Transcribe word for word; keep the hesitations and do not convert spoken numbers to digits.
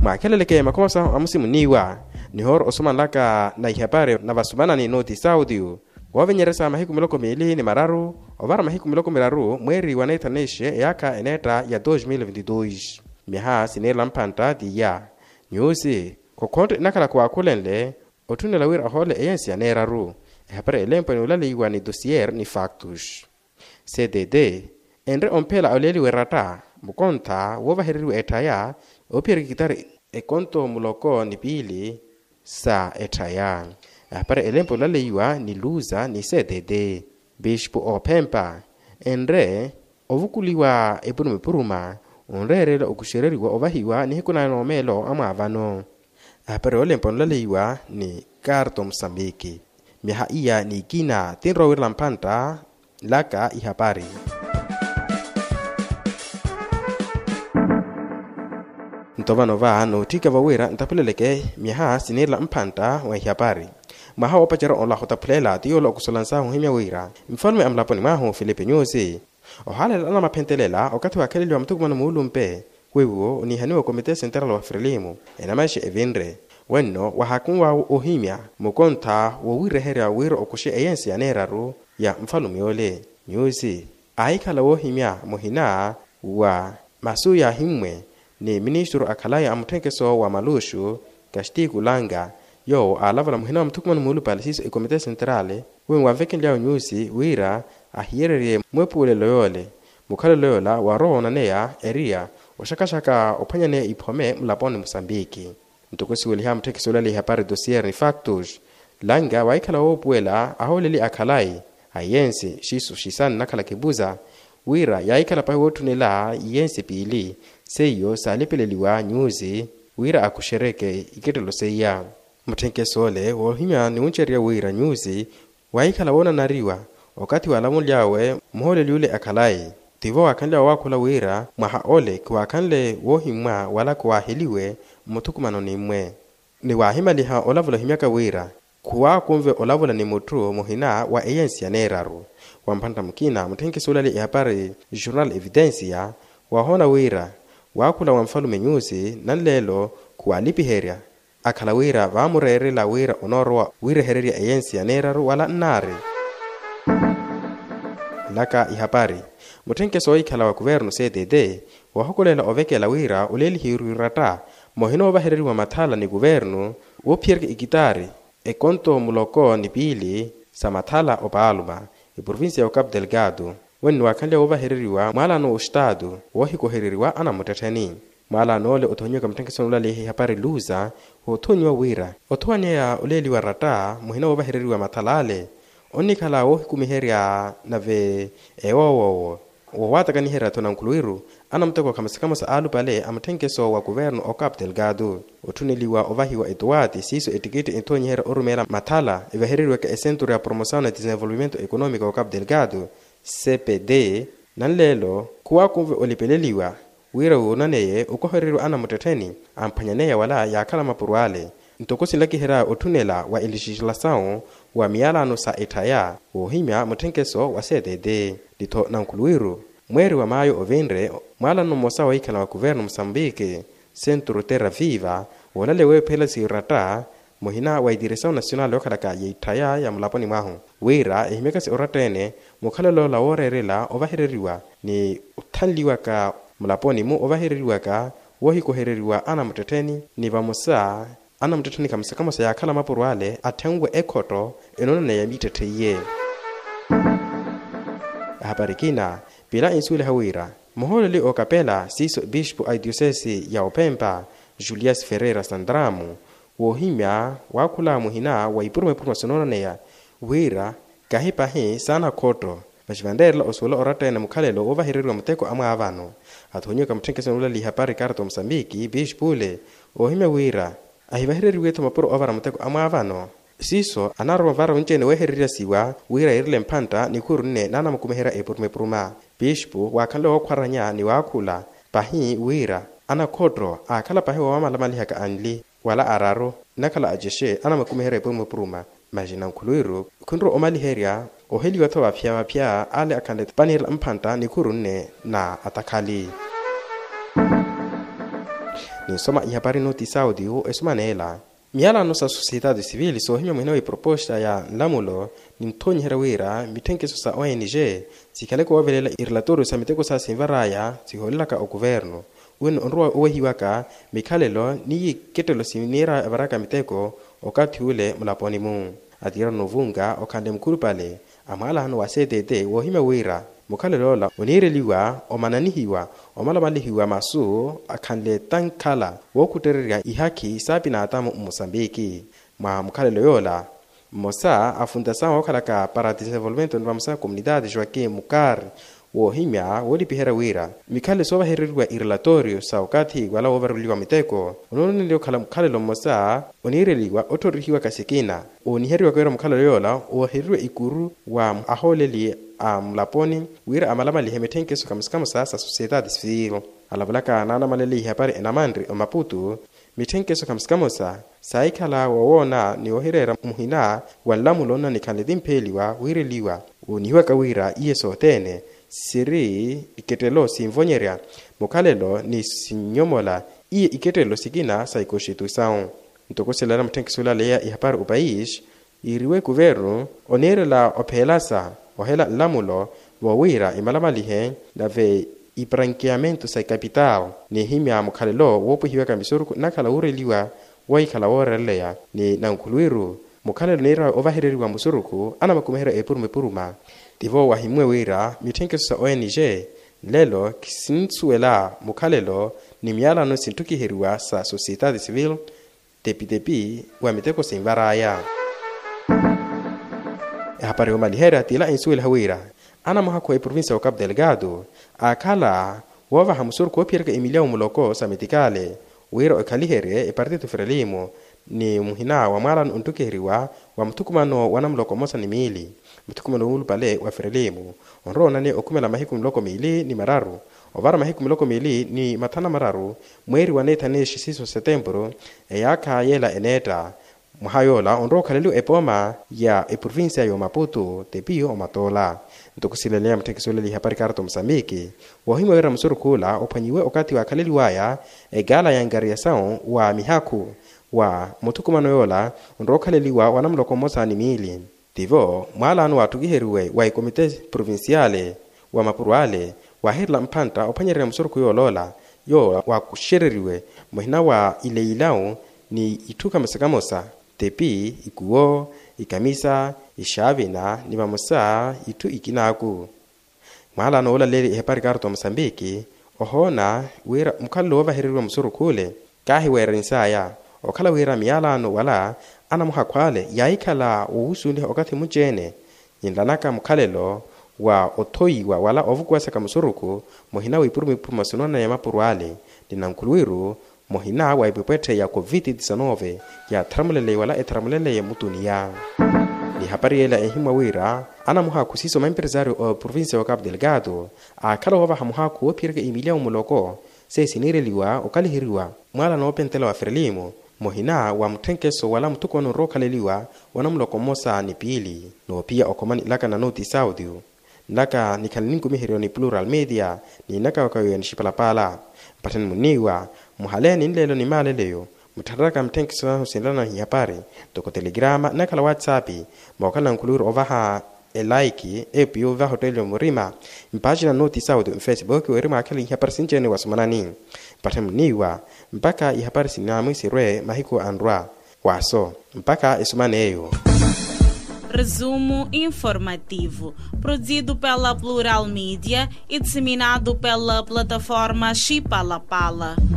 makeleleke makomasa amusimu niwa ni hor osman laka na ihapare na vasumana ni noti saudio wavenyeresa mahiku miloko mili ni mararu ovara mahiku miloko miraru mweri wanaita neshe yaka eneta ya dois mil e vinte e dois miha sinela mpanta diya nyusi kokonto nakala kwa kulenle otune lawir ahole eyensi aneraru ihapare elempo ni ulale iwa ni dossier ni factus C D D enre ompela oleli werata mukonta wova heriru etaya opiri kitari e konto muloko ni pili sa etaya apare elempo lale iwa ni luza ni C D D bishpu opempa enre ovukuliwa epunume puruma onrere okushereriwa ovahiwa ni hikuna nomelo amavano apare elempo lale iwa ni Carto Msambiki miha iya ni kina tinro wirlampanta laka ihapari ntovano va no tika vawira ntapeleleke miha sinela mpanta wa ihapari maha opachara ola hotaplela tiolo kusolansa himya wira mfalme amlaponi maho Filipe Nyusi ohalela na mapentelela okati wa kelelwa mtukuma mulumpe wewo ni haniwa komite central wa Frelimo enamashi evinre wenno wahakunwa ohimya mukonta wo wirehera wiro okushe eyensi aneraru ya mfalme ole Nyusi aikala wo himya muhina wa masuya himwe ni ministro akalaya amutenkeso wa malushu kashti kulanga yo alavala muhina mtukuma mulu palisiso e komite centrale wen wa vekenlya Nyusi wira ahierere mwepule loyole mukale loyola wa roho na neya eria oshakashaka opanyane ipome mlaponi Msambiki ntokosi weli ham teke solali hapari dossier ni factus langa waikala wopuela aholeli akalai ayensi shisu shisan nakala kibuza wira yaikala pa wotunela yensi pili seyo salipeleliwa Nyusi wira akushereke iketelo seya mtenke sole wohimya ni uncheria wira Nyusi waikala wona nariwa wakati walamu lyawe muholeli ule akalai tivo wakanda wakula wira maha ole kwa kanle wohimwa wala kwa heliwe mutukumano ni mwe ni wahima liha olavula himyaka wira kuwa kumve olavula ni mutru muhina wa eyensi aneraru wampanta mkina mtenke solali ihapari journal evidencia wahona wira wakula wa mfalume Nyusi nalelo kuwa lipiheria akala wira vamurere la wira onorwa wira hereria eyensi aneraru wala nari laka ihapari mutenke soi kala wa governo C D D wahokolela ovekela wira uleli hirurata mohino bahereri wa mathala ni governo wo pierke ikitari e konto muloko ni pili sa mathala opaluma e provincia ya Cabo Delgado wenno wakanja obahereri wa mala no estado wo hikohereri wa ana mutatani mala no le otonyoka mutenke sonulali ihapari luza otonywa wira otwanya ya uleli wa rata mohino obahereri wa mathalale onikala wo hikumiheria nave ewowo wawata kanihera tona nkuluiru ana mteko kamasikama sa alu pale amtenkeso wa governo o Cabo Delgado otuneliwa ovahiwa etuati siso etikete entonyera orumela mathala evaherirwa ka centro ya promoção e desenvolvimento econômico o Cabo Delgado C P D nanlelo kuwa kumve olipeleliwa wira wonaneye ukoherirwa ana muteteni ampanyaneya wala yakala mapurwale ntokosi laki hera otunela wa legislação wa mialano sa etaya wohimya mutenkeso wa C D D dito nankuluiru mweri wa mayo ovenre mwalano mosa wa ikala wa governo Msambiki Centro Terra Viva wala lewe pela sirata mohina wa direção nacional yokalaka yitaya ya mulaponi mahu wira ehimeka se oratene mukhalelo la orerela ovahereriwa ni uthanliwa ka mulaponi mu ovahereriwa ka wohi kohereriwa ana muteteni ni vamusa ana muteteni kamsakama sa yakala mapurwale athengwe ekoto enona ya miteteye habarikina bila insule hawira moholeli okapela siso bishop idiocese ya Opempa Julius Ferreira Sandramu wohimya wakula muhina wa ipurume purma sononeya wira kahipa he sana koto bashvanderla osolo oratena mukhalelo ovahererwa muteko amwa avano athonyoka mtenkese nulali hapari Carto Msambiki bishpule ohimya wira ahivahereriwe tomapuro ovara muteko amwa avano siso anaro vara unchene weherira siwa wira irile mpanta ni kurune nana mukumehera epurume puruma bishpu wakanda okwaranya ni wakula pahi wira ana kodro akala pahi wa malamali haka anli wala araro nakala ajeshe ana mukumehera epurume puruma majina nkuluiru kunro omali heria oheli watho wapya wapya ale akande panir mpanta ni kurune na atakali ni soma ihapari notisi audio esumanela miala nossa sociedade civil sohimya mwinawe proposta ya lamulo ni mtonyi herawira mitenkeso sa O N G zikaleko wavelela irelatório sa miteko sa simvaraya ziholelaka o governo wen onroa owehiwaka mikhalelo ni ketelo sinira avaraka miteko okati ule mulaponi mu atira novunga okande mkulu pale amala hano wa C D D wohima wira mukhalelo la onireliwa omananihiwa omalabalihiwa masu akhanle tankhala wokuterera ihaki sapina atamo Mozambique ma mukhalelo yola mosa a fundação okhalaka para desenvolvimento da nossa comunidade Joaquim Mukar wohimya wolipihera wira mikhale soba hererwa irelatório sa okati wala overuliwa miteko ononelio khala mukhalelo mosa onireliwa otorihiwa kasikina oniheriwa kwera mukhalelo yola ohererwa ikuru wa aholeli a mlaponi wira amalama lihemetenkeso kamskamo sa sociedade civil alabalaka nana maleli hapari enamandri o Maputo mitenkeso kamskamo sa saikhala wawona ni oherera muhina walamulona nikhaledimpeliwa wireliwa onihiwa kawira iyeso tene siri iketelo simvonyeria mukhalelo ni sinyomola iye iketelo sikina sa constituição ntokoselana mtenkesola leya ihapari upais iriwe governo onerela ophelasa ohela lamulo wawira imalamalihe lave ibranqueamento sa capital ni himya mukhalelo wopuhiwa kamisuru nakhala ureliwa waikhala woreleya ni nankhuluiru mukhalelo nera ovahereriwa musuruku ana makumehera epurume puruma tivo wahimwe wira mitenkeso sa O N G lelo kisintsuela mukhalelo ni miala no sintukiheriwa sa sociedade civil tepi-tepi wa miteko simvaraya hapari umalihera tila insuel hawira ana mahako e província o Cabo Delgado akala wava hamusur ko pierga Emiliano Muloko sa metikale wira o kalihere e partido Frelimo ni muhina wa malan untukeheriwa wa mtukumano wanamloko mosa ni mili mtukumano ulpale wa Frelimo onrona ni okumela mahiku mloko mili ni mararu ovara mahiku mloko mili ni matana mararu mweri wa neta ne shisiso setembro e yaka yela eneta muhayola onro khalelu epoma ya e província yo Maputo tepio omatola ntokusilelea mtekisoleli hapari karto Mozambique wahima wera msurukula opanyiwe okati wa khaleli waya e gala ya ngariação wa mihaku wa mutukumano yola onro khaleliwa wanamloko mosa ni mili tivo mwalanu watukiheriwe wa komite provinciale wa mapuruale wa herla mpanta opanyerera msuruku yolola yo wa kushereriwe muhina wa ileilao ni ituka masakamosa tepi ikuo ikamisa ishavina ni mamusa itu ikinaku mwala no lele hepari karto Mozambique ohona wera mukhallo vahererwa musurukule kahi wera insaya okhala wera miala no wala ana muhakwale yaikhala uusuni okati mujene yindanaka mukhalelo wa otoiwa wala ovukwasa kamusuruku mohina wipurumi promocionana ya mapuruale dinankhuluiru mohina wa ipepete ya covid diecinueve ya tramulele wala etramulele ya mutunia ni hapari yela ehimwa wira ana muha kusiso ma empresario o província o Cabo Delgado akala wava hamuha ku opirga Emiliano Muloko se sinireliwa okalihiriwa mwala no pentela wa Frelimo mohina wa mtenkeso wala mtukono rokaleliwa wanamloko mosa ni pili no pia okomani laka na notisi audio naka nikaliningu mihiro ni Plural Media ni naka wakayo nishipalapala patani muniwa muhaleni nlelo ni maleleyo mutaraka mtenkeso sindana hiyapari toko telegrama nakala whatsapp mwakala nkuluru ovaha e like e pio va hotelio murima mpagina notisi audio in Facebook werima akali hiyapari sinjene wasumanani patani muniwa mpaka ihapari sinamu sirwe mahiko andra waso mpaka isumaneyo. Resumo informativo, produzido pela Plural Media e disseminado pela plataforma Chipalapala.